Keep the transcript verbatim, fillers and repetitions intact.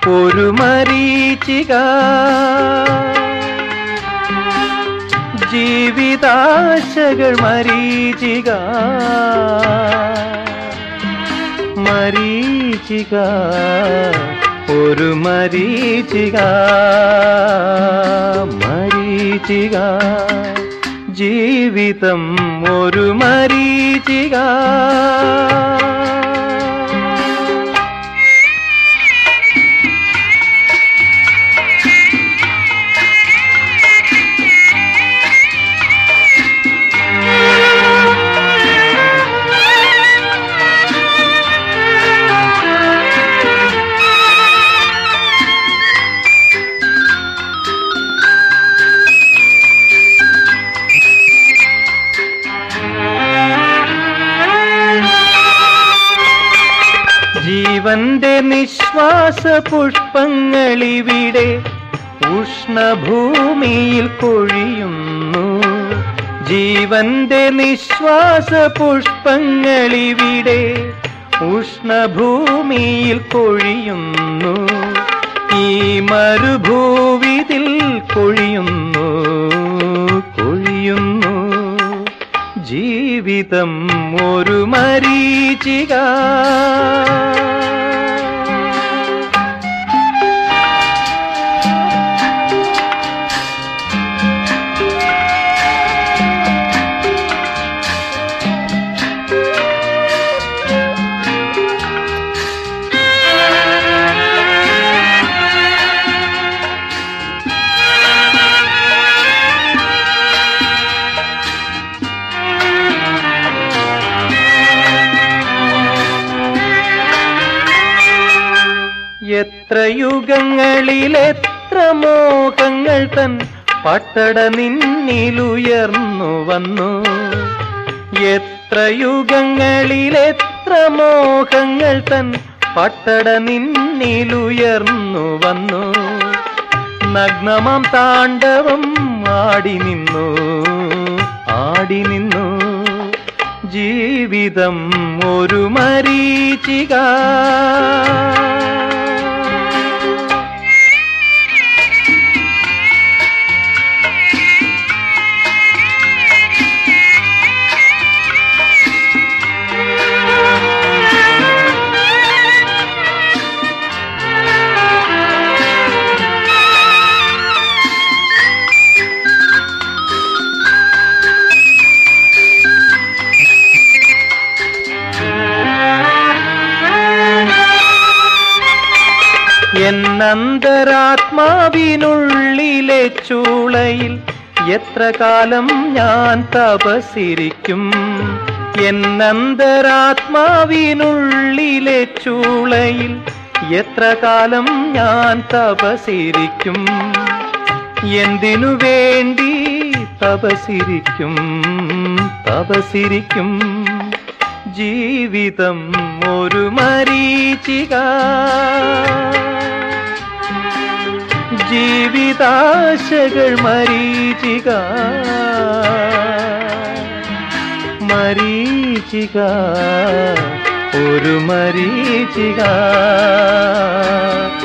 ഒരു മരീചിക ജീവിതാശകൾ മരീചിക മരീചിക ഒരു മരീചിക മരീചിക ജീവിതം ഒരു മരീചിക. ജീവന്റെ നിശ്വാസ പുഷ്പങ്ങളിവിടെ ഉഷ്ണഭൂമിയിൽ കൊഴിയുന്നു. ജീവന്റെ നിശ്വാസ പുഷ്പങ്ങളിവിടെ ഉഷ്ണഭൂമിയിൽ കൊഴിയുന്നു. ഈ മരുഭൂവിതിൽ കൊഴിയുന്നു കൊഴിയുന്നു. ജീവിതം ഒരു മരീചിക. എത്ര യുഗങ്ങളിൽ എത്ര മോഹങ്ങൾ തൻ പട്ടട നിന്നിലുയർന്നു വന്നു. എത്ര യുഗങ്ങളിൽ എത്ര മോഹങ്ങൾ തൻ പട്ടട നിന്നിലുയർന്നു വന്നു. നഗ്നമാം താണ്ഡവം ആടി നിന്നു ആടി നിന്നു. ജീവിതം ഒരു മരീചിക. എന്നന്തരാത്മാവിനുള്ളിലെ ചൂളയിൽ എത്ര കാലം ഞാൻ തപസ്സിരിക്കും. എന്നന്തരാത്മാവിനുള്ളിലെ ചൂളയിൽ എത്ര കാലം ഞാൻ തപസ്സിരിക്കും. എന്തിനു വേണ്ടി തപസ്സിരിക്കും തപസ്സിരിക്കും. ജീവിതം ഒരു മരീചിക. ജീവിതാശകൾ മരീചിക മരീചിക ഒരു മരീചിക.